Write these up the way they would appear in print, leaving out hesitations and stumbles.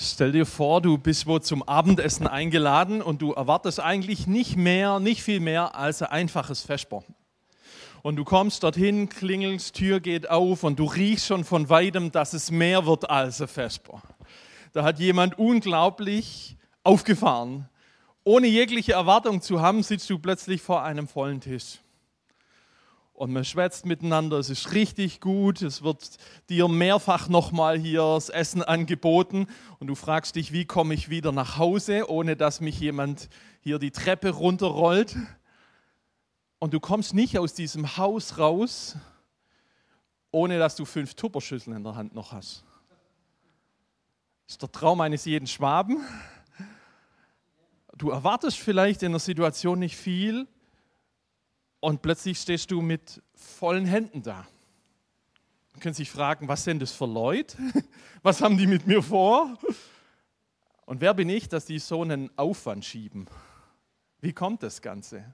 Stell dir vor, du bist wo zum Abendessen eingeladen und du erwartest eigentlich nicht viel mehr als ein einfaches Vesper. Und du kommst dorthin, klingelst, Tür geht auf und du riechst schon von weitem, dass es mehr wird als ein Vesper. Da hat jemand unglaublich aufgefahren. Ohne jegliche Erwartung zu haben, sitzt du plötzlich vor einem vollen Tisch. Und man schwätzt miteinander, es ist richtig gut, es wird dir mehrfach nochmal hier das Essen angeboten und du fragst dich, wie komme ich wieder nach Hause, ohne dass mich jemand hier die Treppe runterrollt. Und du kommst nicht aus diesem Haus raus, ohne dass du 5 Tupperschüsseln in der Hand noch hast. Das ist der Traum eines jeden Schwaben. Du erwartest vielleicht in der Situation nicht viel, und plötzlich stehst du mit vollen Händen da. Man könnte sich fragen, was sind das für Leute? Was haben die mit mir vor? Und wer bin ich, dass die so einen Aufwand schieben? Wie kommt das Ganze?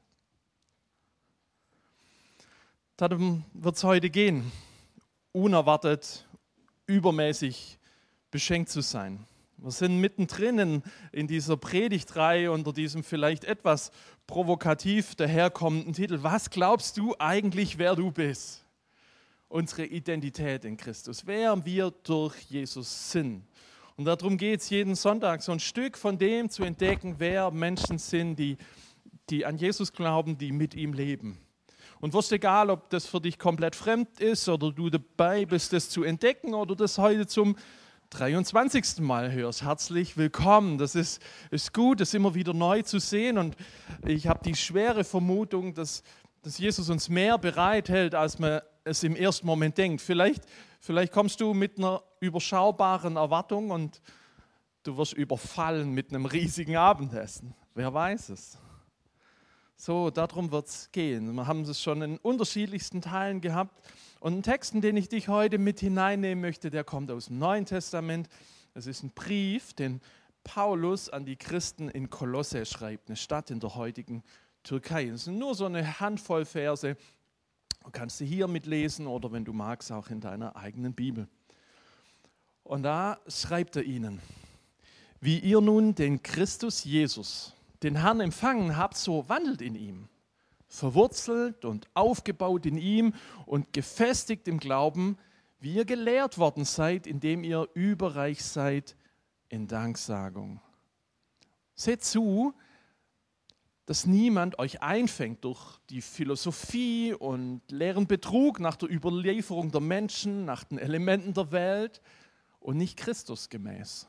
Darum wird es heute gehen, unerwartet, übermäßig beschenkt zu sein. Wir sind mittendrin in dieser Predigtreihe unter diesem vielleicht etwas provokativ daherkommenden Titel. Was glaubst du eigentlich, wer du bist? Unsere Identität in Christus, wer wir durch Jesus sind. Und darum geht es jeden Sonntag, so ein Stück von dem zu entdecken, wer Menschen sind, die an Jesus glauben, die mit ihm leben. Und es ist egal, ob das für dich komplett fremd ist oder du dabei bist, das zu entdecken oder das heute zum 23. Mal hörst. Herzlich willkommen. Das ist gut, das immer wieder neu zu sehen. Und ich habe die schwere Vermutung, dass Jesus uns mehr bereithält, als man es im ersten Moment denkt. Vielleicht kommst du mit einer überschaubaren Erwartung und du wirst überfallen mit einem riesigen Abendessen. Wer weiß es? So, darum wird es gehen. Wir haben es schon in unterschiedlichsten Teilen gehabt. Und ein Text, in den ich dich heute mit hineinnehmen möchte, der kommt aus dem Neuen Testament. Es ist ein Brief, den Paulus an die Christen in Kolosse schreibt, eine Stadt in der heutigen Türkei. Es sind nur so eine Handvoll Verse. Du kannst sie hier mitlesen oder wenn du magst, auch in deiner eigenen Bibel. Und da schreibt er ihnen: Wie ihr nun den Christus Jesus, den Herrn, empfangen habt, so wandelt in ihm. Verwurzelt und aufgebaut in ihm und gefestigt im Glauben, wie ihr gelehrt worden seid, indem ihr überreich seid in Danksagung. Seht zu, dass niemand euch einfängt durch die Philosophie und leeren Betrug nach der Überlieferung der Menschen, nach den Elementen der Welt und nicht Christus gemäß.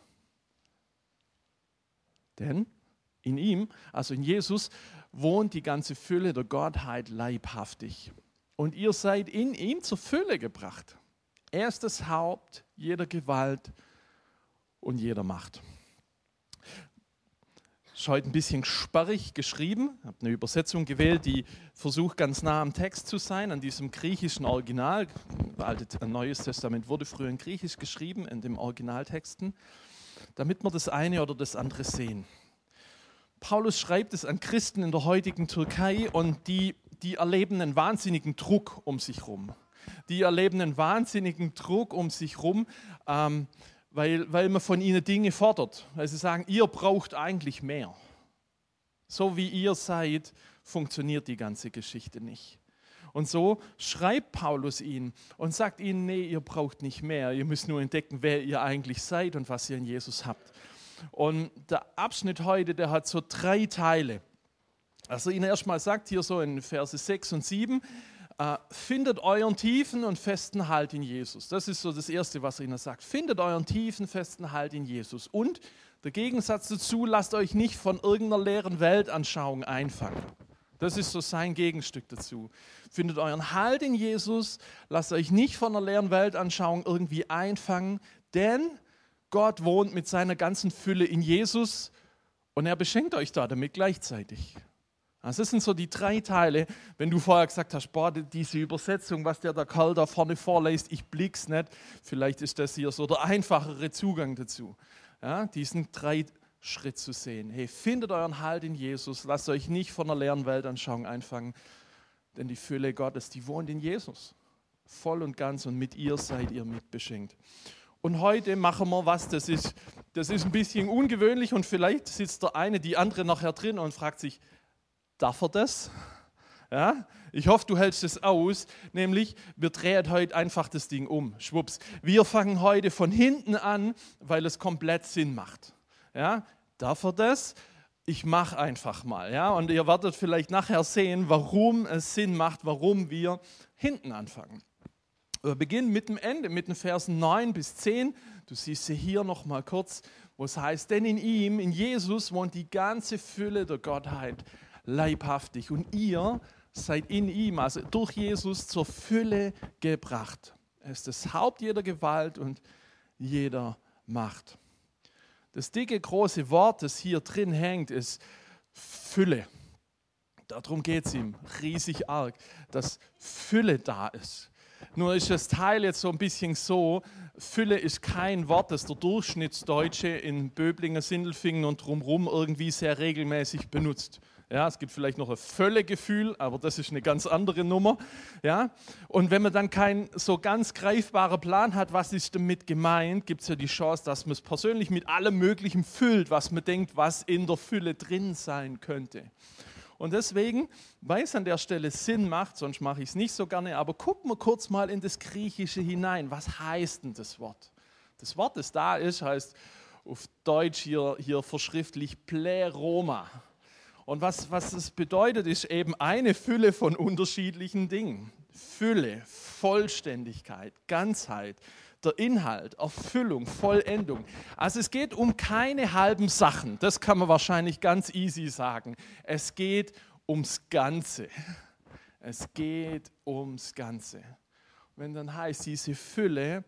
Denn in ihm, also in Jesus, wohnt die ganze Fülle der Gottheit leibhaftig. Und ihr seid in ihm zur Fülle gebracht. Er ist das Haupt jeder Gewalt und jeder Macht. Ist heute ein bisschen sperrig geschrieben. Ich habe eine Übersetzung gewählt, die versucht, ganz nah am Text zu sein, an diesem griechischen Original. Ein Neues Testament wurde früher in Griechisch geschrieben, in den Originaltexten, damit wir das eine oder das andere sehen. Paulus schreibt es an Christen in der heutigen Türkei und die erleben einen wahnsinnigen Druck um sich herum. Die erleben einen wahnsinnigen Druck um sich herum, weil man von ihnen Dinge fordert. Weil sie sagen, ihr braucht eigentlich mehr. So wie ihr seid, funktioniert die ganze Geschichte nicht. Und so schreibt Paulus ihnen und sagt ihnen, nee, ihr braucht nicht mehr. Ihr müsst nur entdecken, wer ihr eigentlich seid und was ihr in Jesus habt. Und der Abschnitt heute, der hat so 3 Teile. Also ihnen erstmal sagt hier so in Verse 6 und 7, findet euren tiefen und festen Halt in Jesus. Das ist so das Erste, was er ihnen sagt. Findet euren tiefen, festen Halt in Jesus. Und der Gegensatz dazu, lasst euch nicht von irgendeiner leeren Weltanschauung einfangen. Das ist so sein Gegenstück dazu. Findet euren Halt in Jesus, lasst euch nicht von einer leeren Weltanschauung irgendwie einfangen, denn Gott wohnt mit seiner ganzen Fülle in Jesus und er beschenkt euch damit gleichzeitig. Also das sind so die 3 Teile. Wenn du vorher gesagt hast, boah, diese Übersetzung, was der Karl da vorne vorliest, ich blick's nicht. Vielleicht ist das hier so der einfachere Zugang dazu. Ja, diesen 3 Schritt zu sehen. Hey, findet euren Halt in Jesus, lasst euch nicht von einer leeren Weltanschauung einfangen, denn die Fülle Gottes, die wohnt in Jesus. Voll und ganz und mit ihr seid ihr mitbeschenkt. Und heute machen wir was, das ist Das ist ein bisschen ungewöhnlich und vielleicht sitzt der eine, die andere nachher drin und fragt sich, darf er das? Ja? Ich hoffe, du hältst es aus, nämlich wir drehen heute einfach das Ding um, schwupps. Wir fangen heute von hinten an, weil es komplett Sinn macht. Ja? Darf er das? Ich mache einfach mal. Ja? Und ihr werdet vielleicht nachher sehen, warum es Sinn macht, warum wir hinten anfangen. Wir beginnen mit dem Ende, mit den Versen 9 bis 10. Du siehst sie hier nochmal kurz, wo es heißt, denn in ihm, in Jesus, wohnt die ganze Fülle der Gottheit leibhaftig. Und ihr seid in ihm, also durch Jesus, zur Fülle gebracht. Er ist das Haupt jeder Gewalt und jeder Macht. Das dicke, große Wort, das hier drin hängt, ist Fülle. Darum geht es ihm riesig arg, dass Fülle da ist. Nur ist das Teil jetzt so ein bisschen so, Fülle ist kein Wort, das der Durchschnittsdeutsche in Böblingen, Sindelfingen und drumherum irgendwie sehr regelmäßig benutzt. Ja, es gibt vielleicht noch ein Völlegefühl, aber das ist eine ganz andere Nummer. Ja? Und wenn man dann keinen so ganz greifbaren Plan hat, was ist damit gemeint, gibt es ja die Chance, dass man es persönlich mit allem Möglichen füllt, was man denkt, was in der Fülle drin sein könnte. Und deswegen, weil es an der Stelle Sinn macht, sonst mache ich es nicht so gerne, aber gucken wir kurz mal in das Griechische hinein. Was heißt denn das Wort? Das Wort, das da ist, heißt auf Deutsch hier verschriftlich Pleroma. Und was es bedeutet, ist eben eine Fülle von unterschiedlichen Dingen. Fülle, Vollständigkeit, Ganzheit, der Inhalt, Erfüllung, Vollendung. Also es geht um keine halben Sachen, das kann man wahrscheinlich ganz easy sagen. Es geht ums Ganze. Es geht ums Ganze. Wenn dann heißt, diese Fülle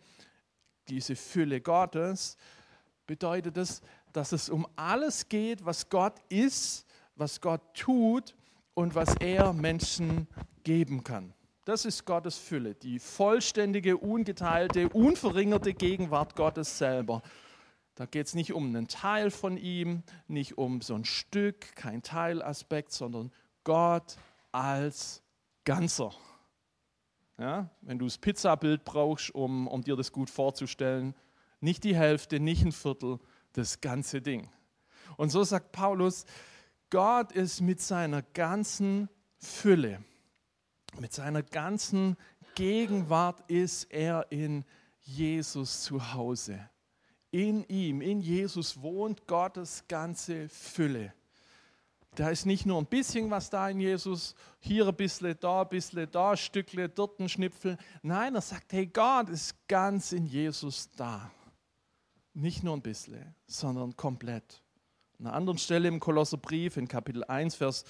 Gottes, bedeutet es, dass es um alles geht, was Gott ist, was Gott tut und was er Menschen geben kann. Das ist Gottes Fülle, die vollständige, ungeteilte, unverringerte Gegenwart Gottes selber. Da geht es nicht um einen Teil von ihm, nicht um so ein Stück, kein Teilaspekt, sondern Gott als Ganzer. Ja, wenn du das Pizzabild brauchst, um dir das gut vorzustellen, nicht die Hälfte, nicht ein Viertel, das ganze Ding. Und so sagt Paulus, Gott ist mit seiner ganzen Fülle, mit seiner ganzen Gegenwart ist er in Jesus zu Hause. In ihm, in Jesus wohnt Gottes ganze Fülle. Da ist nicht nur ein bisschen was da in Jesus, hier ein bisschen, da ein Stückle, dort ein Schnipfel. Nein, er sagt, hey, Gott ist ganz in Jesus da. Nicht nur ein bisschen, sondern komplett. An einer anderen Stelle im Kolosserbrief, in Kapitel 1, Vers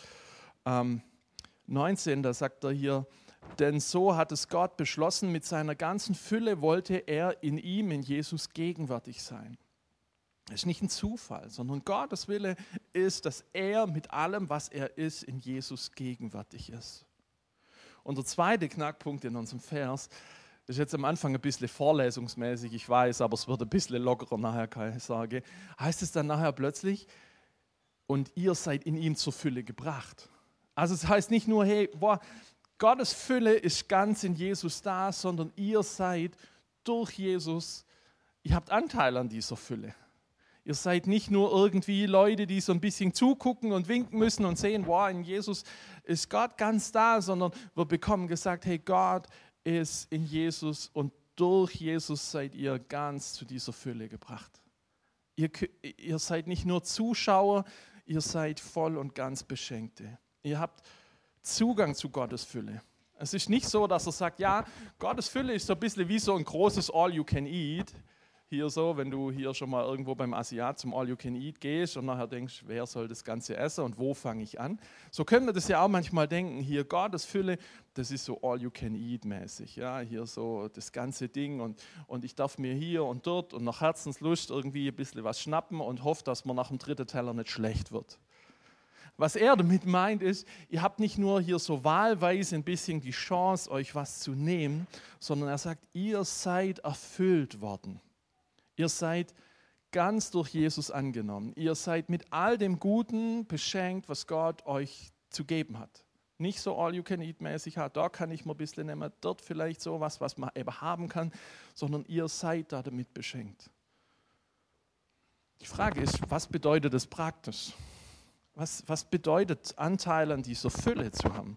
19, da sagt er hier, denn so hat es Gott beschlossen, mit seiner ganzen Fülle wollte er in ihm, in Jesus, gegenwärtig sein. Das ist nicht ein Zufall, sondern Gottes Wille ist, dass er mit allem, was er ist, in Jesus gegenwärtig ist. Und der zweite Knackpunkt in unserem Vers, das ist jetzt am Anfang ein bisschen vorlesungsmäßig, ich weiß, aber es wird ein bisschen lockerer nachher, kann ich sagen, heißt es dann nachher plötzlich, und ihr seid in ihm zur Fülle gebracht. Also es heißt nicht nur, hey, Gottes Fülle ist ganz in Jesus da, sondern ihr seid durch Jesus, ihr habt Anteil an dieser Fülle. Ihr seid nicht nur irgendwie Leute, die so ein bisschen zugucken und winken müssen und sehen, wow, in Jesus ist Gott ganz da, sondern wir bekommen gesagt, hey, Gott ist in Jesus und durch Jesus seid ihr ganz zu dieser Fülle gebracht. Ihr seid nicht nur Zuschauer, ihr seid voll und ganz Beschenkte. Ihr habt Zugang zu Gottes Fülle. Es ist nicht so, dass er sagt, ja, Gottes Fülle ist so ein bisschen wie so ein großes All-You-Can-Eat. Hier so, wenn du hier schon mal irgendwo beim Asiat zum All-You-Can-Eat gehst und nachher denkst, wer soll das Ganze essen und wo fange ich an? So können wir das ja auch manchmal denken, hier Gottes Fülle, das ist so All-You-Can-Eat-mäßig. Ja, hier so das ganze Ding und ich darf mir hier und dort und nach Herzenslust irgendwie ein bisschen was schnappen und hoffe, dass man nach dem dritten Teller nicht schlecht wird. Was er damit meint ist, ihr habt nicht nur hier so wahlweise ein bisschen die Chance, euch was zu nehmen, sondern er sagt, ihr seid erfüllt worden. Ihr seid ganz durch Jesus angenommen. Ihr seid mit all dem Guten beschenkt, was Gott euch zu geben hat. Nicht so All-You-Can-Eat-mäßig, da kann ich mal ein bisschen nehmen, dort vielleicht so was man eben haben kann, sondern ihr seid da damit beschenkt. Frage ist, was bedeutet das praktisch? Was bedeutet Anteil an dieser Fülle zu haben?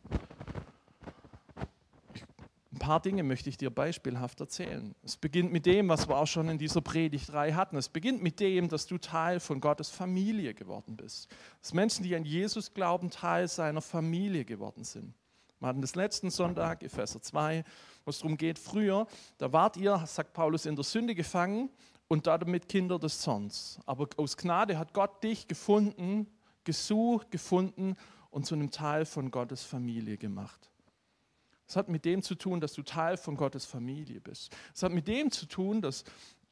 Ein paar Dinge möchte ich dir beispielhaft erzählen. Es beginnt mit dem, was wir auch schon in dieser Predigtreihe hatten. Es beginnt mit dem, dass du Teil von Gottes Familie geworden bist. Dass Menschen, die an Jesus glauben, Teil seiner Familie geworden sind. Wir hatten das letzten Sonntag, Epheser 2, wo es darum geht, früher, da wart ihr, sagt Paulus, in der Sünde gefangen und damit Kinder des Zorns. Aber aus Gnade hat Gott dich gefunden, gesucht, gefunden und zu einem Teil von Gottes Familie gemacht. Es hat mit dem zu tun, dass du Teil von Gottes Familie bist. Es hat mit dem zu tun, dass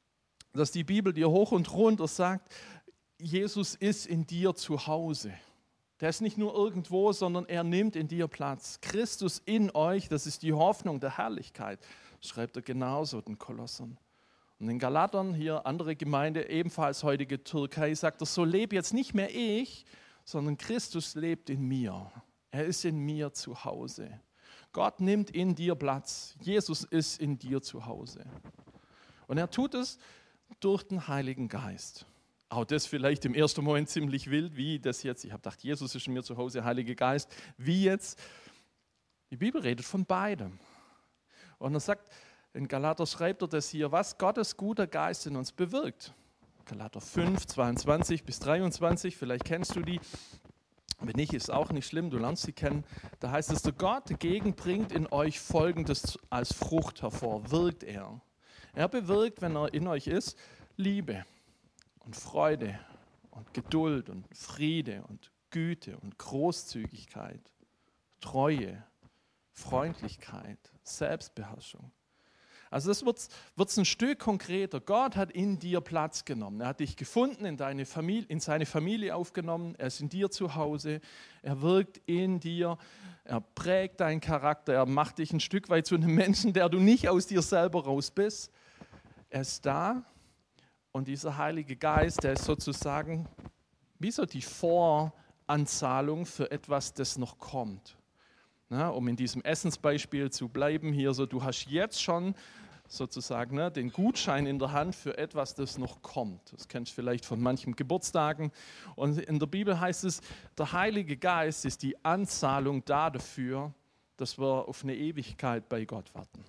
die Bibel dir hoch und runter sagt, Jesus ist in dir zu Hause. Der ist nicht nur irgendwo, sondern er nimmt in dir Platz. Christus in euch, das ist die Hoffnung der Herrlichkeit, schreibt er genauso den Kolossern. Und in Galatern, hier andere Gemeinde, ebenfalls heutige Türkei, sagt er, so lebe jetzt nicht mehr ich, sondern Christus lebt in mir. Er ist in mir zu Hause. Gott nimmt in dir Platz. Jesus ist in dir zu Hause. Und er tut es durch den Heiligen Geist. Auch das vielleicht im ersten Moment ziemlich wild, wie das jetzt. Ich habe gedacht, Jesus ist in mir zu Hause, Heiliger Geist. Wie jetzt? Die Bibel redet von beidem. Und er sagt, in Galater schreibt er das hier, was Gottes guter Geist in uns bewirkt. Galater 5, 22 bis 23, vielleicht kennst du die. Wenn nicht, ist auch nicht schlimm, du lernst sie kennen. Da heißt es, der Gott dagegen bringt in euch Folgendes als Frucht hervor, wirkt er. Er bewirkt, wenn er in euch ist, Liebe und Freude und Geduld und Friede und Güte und Großzügigkeit, Treue, Freundlichkeit, Selbstbeherrschung. Also das wird's ein Stück konkreter. Gott hat in dir Platz genommen. Er hat dich gefunden, in seine Familie aufgenommen. Er ist in dir zu Hause. Er wirkt in dir. Er prägt deinen Charakter. Er macht dich ein Stück weit zu einem Menschen, der du nicht aus dir selber raus bist. Er ist da. Und dieser Heilige Geist, der ist sozusagen wie so die Voranzahlung für etwas, das noch kommt. Na, um in diesem Essensbeispiel zu bleiben, hier so, du hast jetzt schon sozusagen den Gutschein in der Hand für etwas, das noch kommt. Das kennst du vielleicht von manchen Geburtstagen. Und in der Bibel heißt es, der Heilige Geist ist die Anzahlung dafür, dass wir auf eine Ewigkeit bei Gott warten.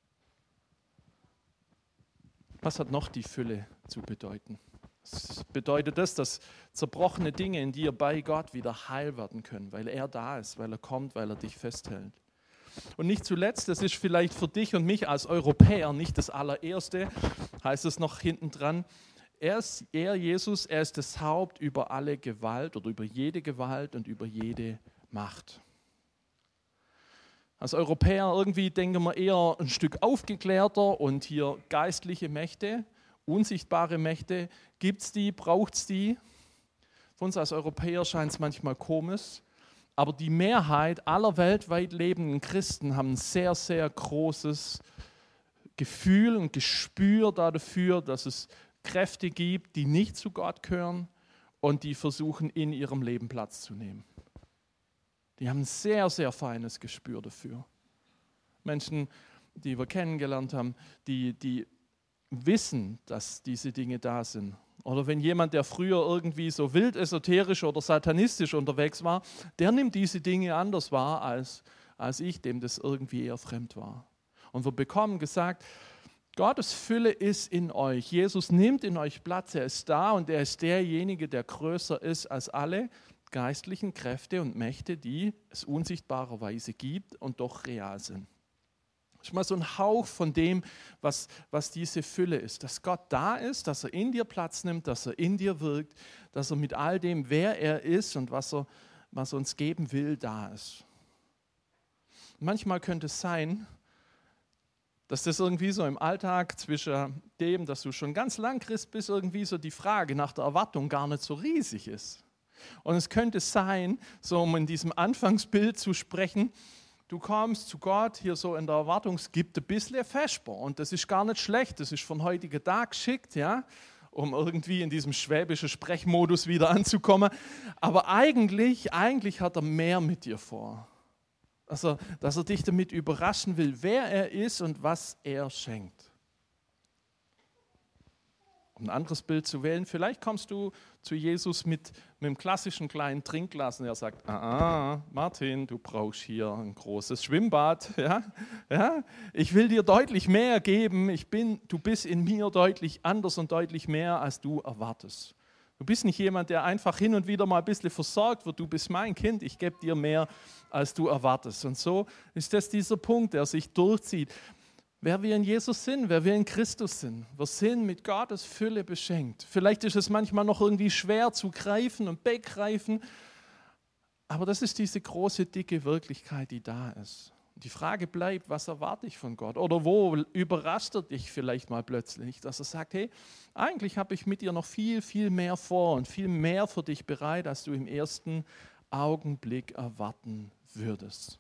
Was hat noch die Fülle zu bedeuten? Das bedeutet das, dass zerbrochene Dinge in dir bei Gott wieder heil werden können, weil er da ist, weil er kommt, weil er dich festhält. Und nicht zuletzt, das ist vielleicht für dich und mich als Europäer nicht das allererste, heißt es noch hinten dran, Jesus, er ist das Haupt über alle Gewalt oder über jede Gewalt und über jede Macht. Als Europäer irgendwie denken wir eher ein Stück aufgeklärter und hier geistliche Mächte, unsichtbare Mächte, gibt es die, braucht es die? Für uns als Europäer scheint es manchmal komisch, aber die Mehrheit aller weltweit lebenden Christen haben ein sehr, sehr großes Gefühl und Gespür dafür, dass es Kräfte gibt, die nicht zu Gott gehören und die versuchen, in ihrem Leben Platz zu nehmen. Die haben ein sehr, sehr feines Gespür dafür. Menschen, die wir kennengelernt haben, die wissen, dass diese Dinge da sind. Oder wenn jemand, der früher irgendwie so wild esoterisch oder satanistisch unterwegs war, der nimmt diese Dinge anders wahr als ich, dem das irgendwie eher fremd war. Und wir bekommen gesagt, Gottes Fülle ist in euch. Jesus nimmt in euch Platz, er ist da und er ist derjenige, der größer ist als alle geistlichen Kräfte und Mächte, die es unsichtbarerweise gibt und doch real sind. Das ist mal so ein Hauch von dem, was diese Fülle ist. Dass Gott da ist, dass er in dir Platz nimmt, dass er in dir wirkt, dass er mit all dem, wer er ist und was er uns geben will, da ist. Manchmal könnte es sein, dass das irgendwie so im Alltag zwischen dem, dass du schon ganz lang Christ bist, irgendwie so die Frage nach der Erwartung gar nicht so riesig ist. Und es könnte sein, so um in diesem Anfangsbild zu sprechen, du kommst zu Gott hier so in der Erwartung, es gibt ein bisschen Vesper und das ist gar nicht schlecht, das ist von heutigen Tag geschickt, ja, um irgendwie in diesem schwäbischen Sprechmodus wieder anzukommen. Aber eigentlich hat er mehr mit dir vor. Also, dass er dich damit überraschen will, wer er ist und was er schenkt. Um ein anderes Bild zu wählen, vielleicht kommst du zu Jesus mit einem klassischen kleinen Trinkglas und er sagt, Martin, du brauchst hier ein großes Schwimmbad. Ja? Ich will dir deutlich mehr geben, du bist in mir deutlich anders und deutlich mehr, als du erwartest. Du bist nicht jemand, der einfach hin und wieder mal ein bisschen versorgt wird, du bist mein Kind, ich gebe dir mehr, als du erwartest. Und so ist das dieser Punkt, der sich durchzieht. Wer wir in Jesus sind, wer wir in Christus sind. Wir sind mit Gottes Fülle beschenkt. Vielleicht ist es manchmal noch irgendwie schwer zu greifen und begreifen, aber das ist diese große, dicke Wirklichkeit, die da ist. Und die Frage bleibt, was erwarte ich von Gott? Oder wo überrascht er dich vielleicht mal plötzlich, dass er sagt, hey, eigentlich habe ich mit dir noch viel, viel mehr vor und viel mehr für dich bereit, als du im ersten Augenblick erwarten würdest.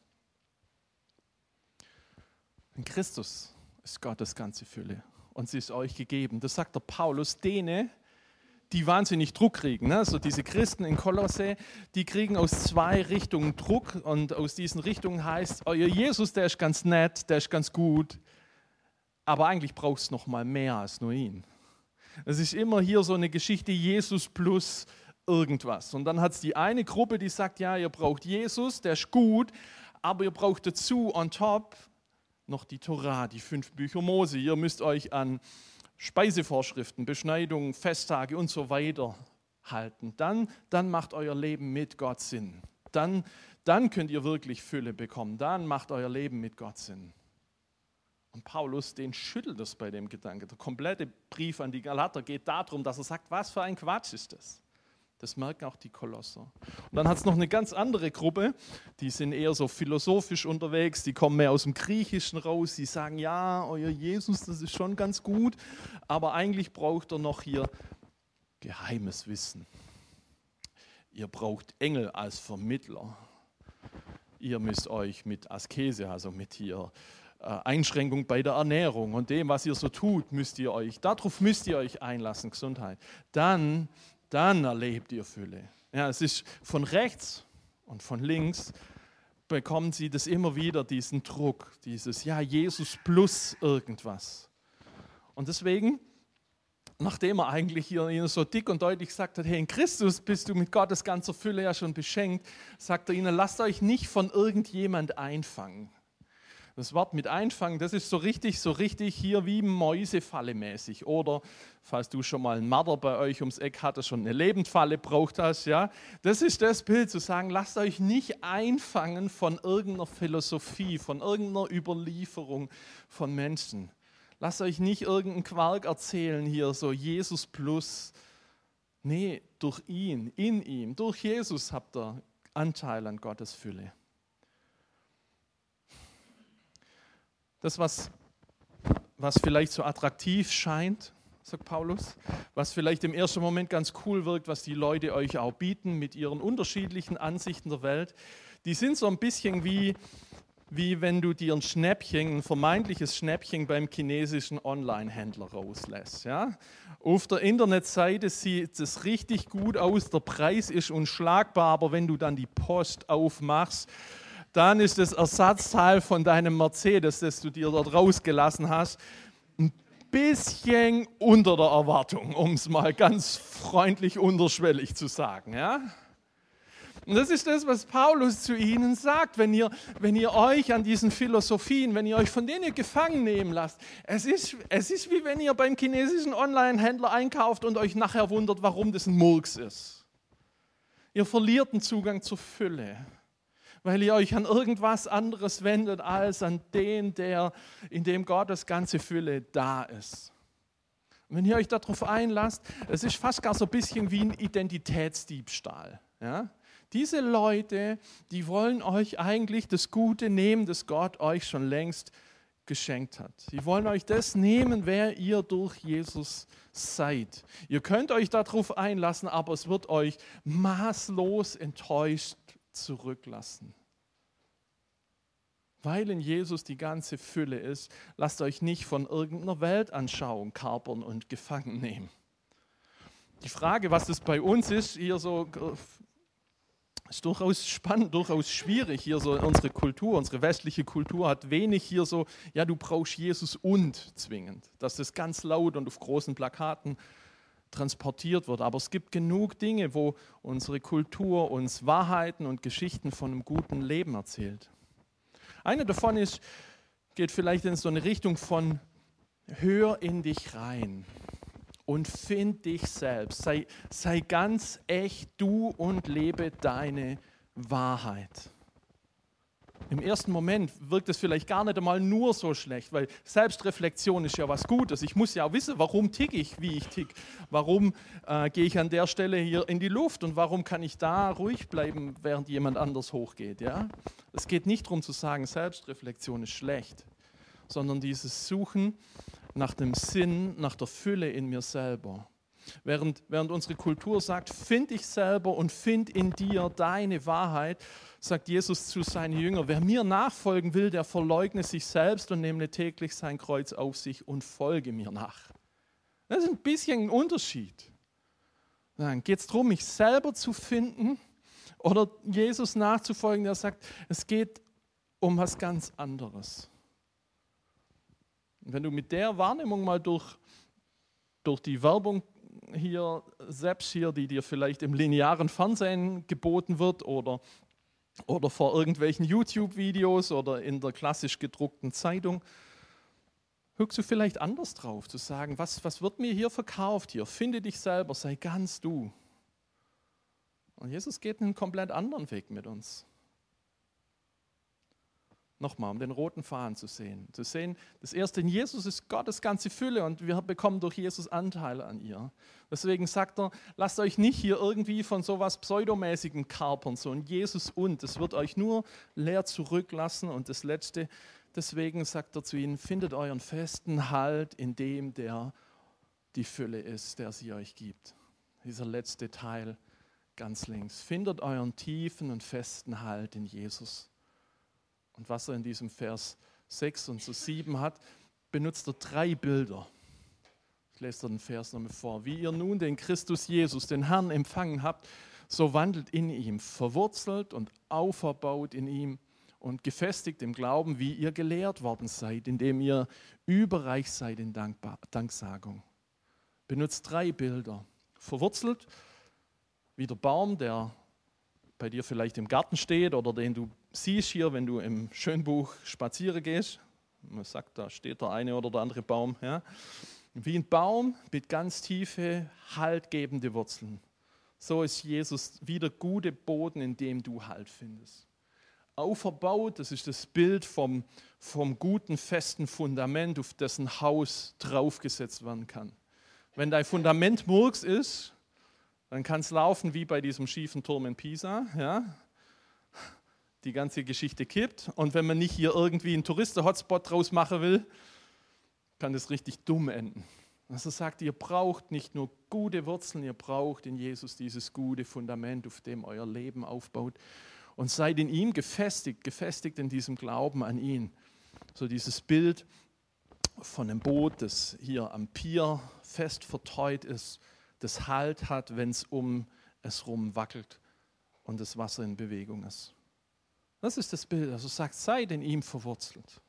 In Christus ist Gottes ganze Fülle und sie ist euch gegeben. Das sagt der Paulus, denen, die wahnsinnig Druck kriegen. Also diese Christen in Kolosse, die kriegen aus 2 Richtungen Druck und aus diesen Richtungen heißt, euer Jesus, der ist ganz nett, der ist ganz gut, aber eigentlich braucht es noch mal mehr als nur ihn. Es ist immer hier so eine Geschichte Jesus plus irgendwas. Und dann hat es die eine Gruppe, die sagt, ja, ihr braucht Jesus, der ist gut, aber ihr braucht dazu on top noch die Tora, die 5 Bücher Mose. Ihr müsst euch an Speisevorschriften, Beschneidungen, Festtage und so weiter halten. Dann macht euer Leben mit Gott Sinn. Dann könnt ihr wirklich Fülle bekommen. Dann macht euer Leben mit Gott Sinn. Und Paulus, den schüttelt es bei dem Gedanke. Der komplette Brief an die Galater geht darum, dass er sagt, was für ein Quatsch ist das? Das merken auch die Kolosser. Und dann hat es noch eine ganz andere Gruppe, die sind eher so philosophisch unterwegs, die kommen mehr aus dem Griechischen raus, die sagen, ja, euer Jesus, das ist schon ganz gut, aber eigentlich braucht er noch hier geheimes Wissen. Ihr braucht Engel als Vermittler. Ihr müsst euch mit Askese, also mit hier Einschränkung bei der Ernährung und dem, was ihr so tut, darauf müsst ihr euch einlassen, Gesundheit. Dann erlebt ihr Fülle. Ja, es ist von rechts und von links bekommen sie das immer wieder, diesen Druck, dieses, ja, Jesus plus irgendwas. Und deswegen, nachdem er eigentlich ihnen so dick und deutlich gesagt hat, hey, in Christus bist du mit Gottes ganzer Fülle ja schon beschenkt, sagt er ihnen, lasst euch nicht von irgendjemand einfangen. Das Wort mit einfangen, das ist so richtig hier wie Mäusefalle mäßig. Oder, falls du schon mal einen Marder bei euch ums Eck hattest, schon eine Lebendfalle braucht hast, ja. Das ist das Bild, zu sagen, lasst euch nicht einfangen von irgendeiner Philosophie, von irgendeiner Überlieferung von Menschen. Lasst euch nicht irgendeinen Quark erzählen hier, so Jesus plus. Nee, durch ihn, in ihm, durch Jesus habt ihr Anteil an Gottes Fülle. Das, was vielleicht so attraktiv scheint, sagt Paulus, was vielleicht im ersten Moment ganz cool wirkt, was die Leute euch auch bieten mit ihren unterschiedlichen Ansichten der Welt, die sind so ein bisschen wie wenn du dir ein vermeintliches Schnäppchen beim chinesischen Online-Händler rauslässt. Ja? Auf der Internetseite sieht es richtig gut aus, der Preis ist unschlagbar, aber wenn du dann die Post aufmachst, dann ist das Ersatzteil von deinem Mercedes, das du dir dort rausgelassen hast, ein bisschen unter der Erwartung, um es mal ganz freundlich unterschwellig zu sagen. Ja? Und das ist das, was Paulus zu ihnen sagt, wenn ihr euch an diesen Philosophien, wenn ihr euch von denen gefangen nehmen lasst. Es ist wie wenn ihr beim chinesischen Online-Händler einkauft und euch nachher wundert, warum das ein Murks ist. Ihr verliert den Zugang zur Fülle, weil ihr euch an irgendwas anderes wendet, als an den, in dem Gottes ganze Fülle da ist. Und wenn ihr euch darauf einlasst, es ist fast gar so ein bisschen wie ein Identitätsdiebstahl. Ja? Diese Leute, die wollen euch eigentlich das Gute nehmen, das Gott euch schon längst geschenkt hat. Sie wollen euch das nehmen, wer ihr durch Jesus seid. Ihr könnt euch darauf einlassen, aber es wird euch maßlos enttäuscht zurücklassen. Weil in Jesus die ganze Fülle ist, lasst euch nicht von irgendeiner Weltanschauung kapern und gefangen nehmen. Die Frage, was das bei uns ist, hier so, ist durchaus spannend, durchaus schwierig. Hier so unsere Kultur, unsere westliche Kultur hat wenig hier so, ja, du brauchst Jesus und zwingend. Dass das ganz laut und auf großen Plakaten transportiert wird. Aber es gibt genug Dinge, wo unsere Kultur uns Wahrheiten und Geschichten von einem guten Leben erzählt. Eine davon geht vielleicht in so eine Richtung von: Hör in dich rein und find dich selbst. Sei ganz echt du und lebe deine Wahrheit. Im ersten Moment wirkt es vielleicht gar nicht einmal nur so schlecht, weil Selbstreflexion ist ja was Gutes. Ich muss ja auch wissen, warum ticke ich, wie ich ticke. Warum gehe ich an der Stelle hier in die Luft und warum kann ich da ruhig bleiben, während jemand anders hochgeht. Ja? Es geht nicht darum zu sagen, Selbstreflexion ist schlecht, sondern dieses Suchen nach dem Sinn, nach der Fülle in mir selber. Während unsere Kultur sagt, find dich selber und find in dir deine Wahrheit, sagt Jesus zu seinen Jüngern: Wer mir nachfolgen will, der verleugne sich selbst und nehme täglich sein Kreuz auf sich und folge mir nach. Das ist ein bisschen ein Unterschied. Dann geht es darum, mich selber zu finden oder Jesus nachzufolgen, der sagt, es geht um was ganz anderes. Und wenn du mit der Wahrnehmung mal durch die Werbung hier, selbst hier, die dir vielleicht im linearen Fernsehen geboten wird oder vor irgendwelchen YouTube-Videos oder in der klassisch gedruckten Zeitung, guckst du vielleicht anders drauf, zu sagen, was wird mir hier verkauft hier? Finde dich selber, sei ganz du. Und Jesus geht einen komplett anderen Weg mit uns. Nochmal, um den roten Faden zu sehen. Zu sehen, das Erste, in Jesus ist Gottes ganze Fülle und wir bekommen durch Jesus Anteil an ihr. Deswegen sagt er, lasst euch nicht hier irgendwie von sowas Pseudomäßigem kapern, so ein Jesus und. Das wird euch nur leer zurücklassen. Und das Letzte, deswegen sagt er zu ihnen, findet euren festen Halt in dem, der die Fülle ist, der sie euch gibt. Dieser letzte Teil ganz links. Findet euren tiefen und festen Halt in Jesus. Und was er in diesem Vers 6 und so 7 hat, benutzt er 3 Bilder. Ich lese dir den Vers nochmal vor. Wie ihr nun den Christus Jesus, den Herrn, empfangen habt, so wandelt in ihm, verwurzelt und auferbaut in ihm und gefestigt im Glauben, wie ihr gelehrt worden seid, indem ihr überreich seid in Danksagung. Benutzt 3 Bilder. Verwurzelt, wie der Baum, der bei dir vielleicht im Garten steht oder den du siehst hier, wenn du im Schönbuch spazieren gehst. Man sagt, da steht der eine oder der andere Baum. Ja. Wie ein Baum mit ganz tiefe, haltgebende Wurzeln. So ist Jesus wie der gute Boden, in dem du Halt findest. Auferbaut, das ist das Bild vom guten, festen Fundament, auf dessen Haus draufgesetzt werden kann. Wenn dein Fundament Murks ist, dann kann es laufen wie bei diesem schiefen Turm in Pisa. Ja? Die ganze Geschichte kippt. Und wenn man nicht hier irgendwie einen Touristen-Hotspot draus machen will, kann das richtig dumm enden. Also sagt, ihr braucht nicht nur gute Wurzeln, ihr braucht in Jesus dieses gute Fundament, auf dem euer Leben aufbaut. Und seid in ihm gefestigt in diesem Glauben an ihn. So dieses Bild von einem Boot, das hier am Pier fest verteut ist, das Halt hat, wenn es um es rum wackelt und das Wasser in Bewegung ist. Das ist das Bild. Also sagt, seid in ihm verwurzelt.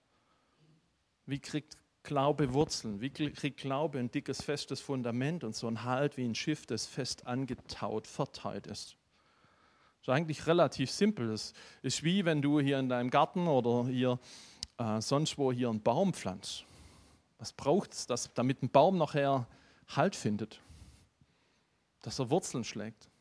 Wie kriegt Glaube Wurzeln? Wie kriegt Glaube ein dickes, festes Fundament und so ein Halt wie ein Schiff, das fest angetaut, verteilt ist? Das ist eigentlich relativ simpel. Das ist wie wenn du hier in deinem Garten oder hier sonst wo hier einen Baum pflanzt. Was braucht es, damit ein Baum nachher Halt findet? Dass er Wurzeln schlägt.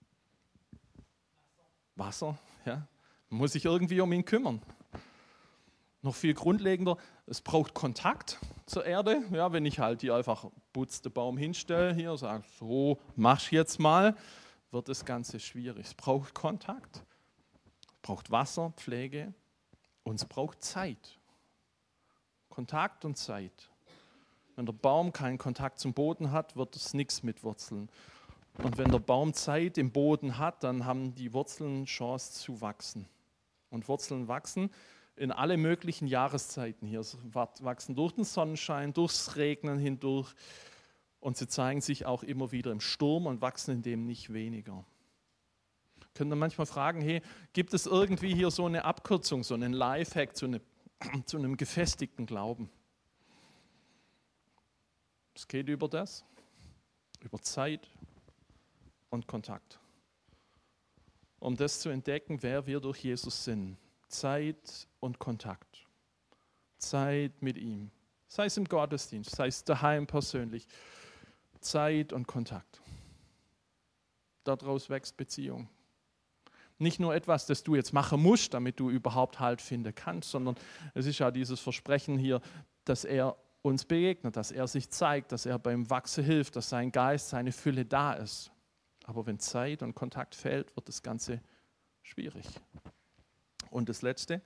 Wasser, ja. Man muss sich irgendwie um ihn kümmern. Noch viel grundlegender, es braucht Kontakt zur Erde. Ja, wenn ich halt hier einfach putzte Baum hinstelle, hier sage, so mach jetzt mal, wird das Ganze schwierig. Es braucht Kontakt, es braucht Wasser, Pflege und es braucht Zeit. Kontakt und Zeit. Wenn der Baum keinen Kontakt zum Boden hat, wird es nichts mit Wurzeln. Und wenn der Baum Zeit im Boden hat, dann haben die Wurzeln Chance zu wachsen. Und Wurzeln wachsen in alle möglichen Jahreszeiten hier. Sie wachsen durch den Sonnenschein, durchs Regnen hindurch. Und sie zeigen sich auch immer wieder im Sturm und wachsen in dem nicht weniger. Können dann manchmal fragen, hey, gibt es irgendwie hier so eine Abkürzung, so einen Lifehack zu einem gefestigten Glauben? Es geht über das. über Zeit und Kontakt. Um das zu entdecken, wer wir durch Jesus sind. Zeit und Kontakt. Zeit mit ihm. Sei es im Gottesdienst, sei es daheim persönlich. Zeit und Kontakt. Daraus wächst Beziehung. Nicht nur etwas, das du jetzt machen musst, damit du überhaupt Halt finden kannst, sondern es ist ja dieses Versprechen hier, dass er uns begegnet, dass er sich zeigt, dass er beim Wachsen hilft, dass sein Geist, seine Fülle da ist. Aber wenn Zeit und Kontakt fehlt, wird das Ganze schwierig. Und das Letzte,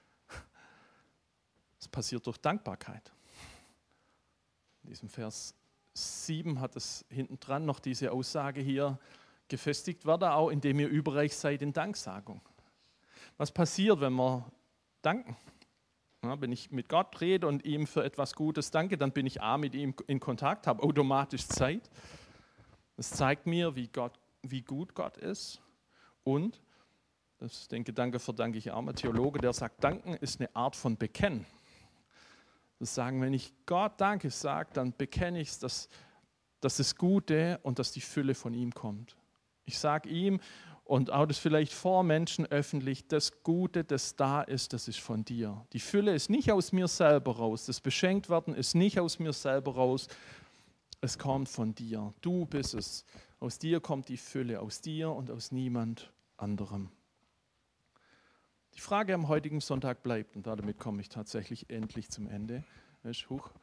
es passiert durch Dankbarkeit. In diesem Vers 7 hat es hinten dran noch diese Aussage hier, gefestigt werde auch, indem ihr überreich seid in Danksagung. Was passiert, wenn wir danken? Ja, wenn ich mit Gott rede und ihm für etwas Gutes danke, dann bin ich mit ihm in Kontakt, habe automatisch Zeit. Das zeigt mir, wie gut Gott ist. Und, den Gedanke verdanke ich auch einem Theologe, der sagt, Danken ist eine Art von Bekennen. Das sagen, wenn ich Gott Danke sage, dann bekenne ich es, dass das Gute und dass die Fülle von ihm kommt. Ich sage ihm und auch das vielleicht vor Menschen öffentlich, das Gute, das da ist, das ist von dir. Die Fülle ist nicht aus mir selber raus, das Beschenktwerden ist nicht aus mir selber raus, es kommt von dir. Du bist es. Aus dir kommt die Fülle, aus dir und aus niemand anderem. Die Frage am heutigen Sonntag bleibt, und damit komme ich tatsächlich endlich zum Ende, ist,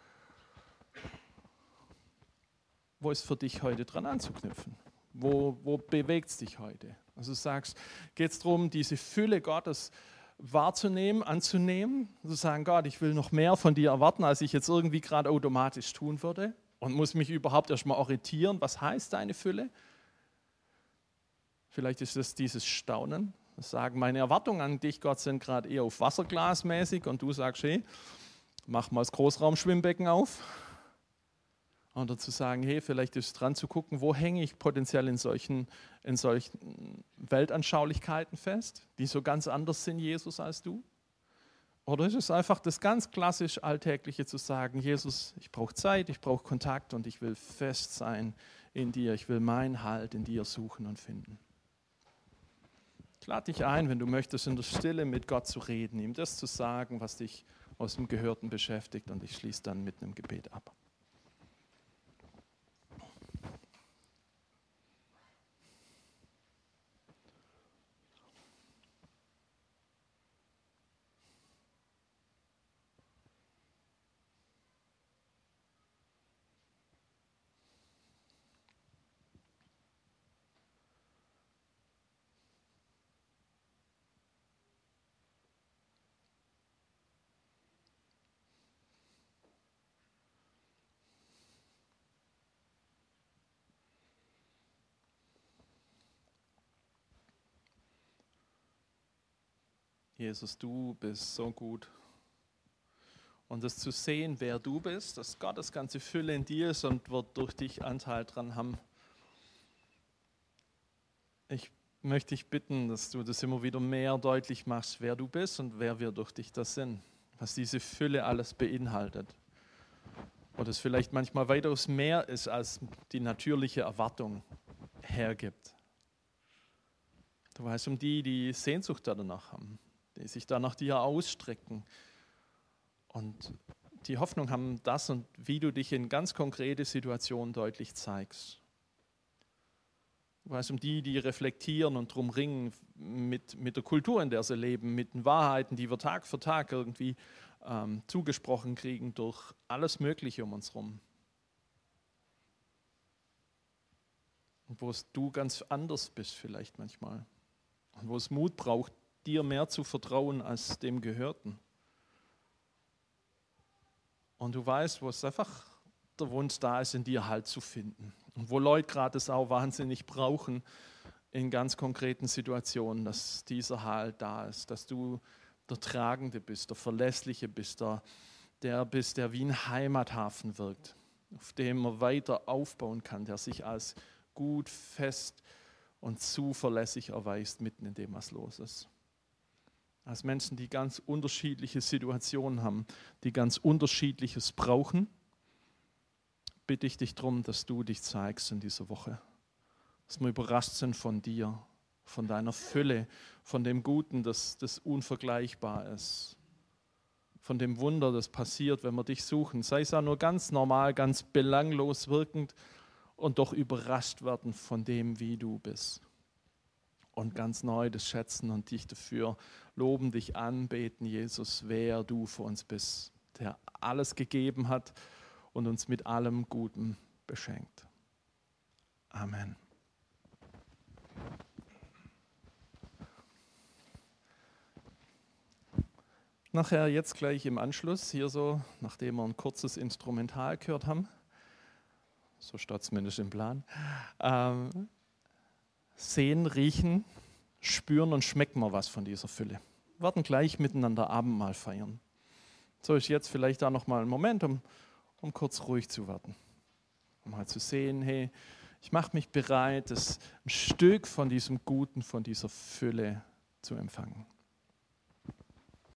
wo ist für dich heute dran anzuknüpfen? Wo bewegt es dich heute? Also du sagst, geht es darum, diese Fülle Gottes wahrzunehmen, anzunehmen, zu sagen, Gott, ich will noch mehr von dir erwarten, als ich jetzt irgendwie gerade automatisch tun würde und muss mich überhaupt erstmal orientieren, was heißt deine Fülle? Vielleicht ist es dieses Staunen, das sagen, meine Erwartungen an dich, Gott, sind gerade eher auf Wasserglas mäßig und du sagst, hey, mach mal das Großraumschwimmbecken auf. Oder zu sagen, hey, vielleicht ist es dran zu gucken, wo hänge ich potenziell in solchen Weltanschaulichkeiten fest, die so ganz anders sind, Jesus, als du? Oder ist es einfach das ganz klassisch Alltägliche zu sagen, Jesus, ich brauche Zeit, ich brauche Kontakt und ich will fest sein in dir, ich will meinen Halt in dir suchen und finden. Ich lade dich ein, wenn du möchtest, in der Stille mit Gott zu reden, ihm das zu sagen, was dich aus dem Gehörten beschäftigt, und ich schließe dann mit einem Gebet ab. Jesus, du bist so gut. Und das zu sehen, wer du bist, dass Gottes ganze Fülle in dir ist und wird durch dich Anteil dran haben. Ich möchte dich bitten, dass du das immer wieder mehr deutlich machst, wer du bist und wer wir durch dich das sind. Was diese Fülle alles beinhaltet. Und es vielleicht manchmal weitaus mehr ist, als die natürliche Erwartung hergibt. Du weißt um die Sehnsucht danach haben, die sich da nach dir ausstrecken und die Hoffnung haben, das und wie du dich in ganz konkrete Situationen deutlich zeigst. Du weißt um die reflektieren und drum ringen mit der Kultur, in der sie leben, mit den Wahrheiten, die wir Tag für Tag irgendwie zugesprochen kriegen durch alles Mögliche um uns herum. Und wo es du ganz anders bist vielleicht manchmal. Und wo es Mut braucht, dir mehr zu vertrauen als dem Gehörten. Und du weißt, wo es einfach der Wunsch da ist, in dir Halt zu finden. Und wo Leute gerade es auch wahnsinnig brauchen, in ganz konkreten Situationen, dass dieser Halt da ist, dass du der Tragende bist, der Verlässliche bist, der bist, der wie ein Heimathafen wirkt, auf dem man weiter aufbauen kann, der sich als gut, fest und zuverlässig erweist, mitten in dem, was los ist. Als Menschen, die ganz unterschiedliche Situationen haben, die ganz Unterschiedliches brauchen, bitte ich dich darum, dass du dich zeigst in dieser Woche. Dass wir überrascht sind von dir, von deiner Fülle, von dem Guten, das unvergleichbar ist. Von dem Wunder, das passiert, wenn wir dich suchen. Sei es auch nur ganz normal, ganz belanglos wirkend und doch überrascht werden von dem, wie du bist. Und ganz neu das schätzen und dich dafür loben, dich anbeten, Jesus, wer du für uns bist, der alles gegeben hat und uns mit allem Guten beschenkt. Amen. Nachher jetzt gleich im Anschluss, hier so, nachdem wir ein kurzes Instrumental gehört haben, so steht es zumindest im Plan, sehen, riechen, spüren und schmecken wir was von dieser Fülle. Wir werden gleich miteinander Abendmahl feiern. So ist jetzt vielleicht da nochmal ein Moment, um kurz ruhig zu werden. Um mal zu sehen, hey, ich mache mich bereit, ein Stück von diesem Guten, von dieser Fülle zu empfangen.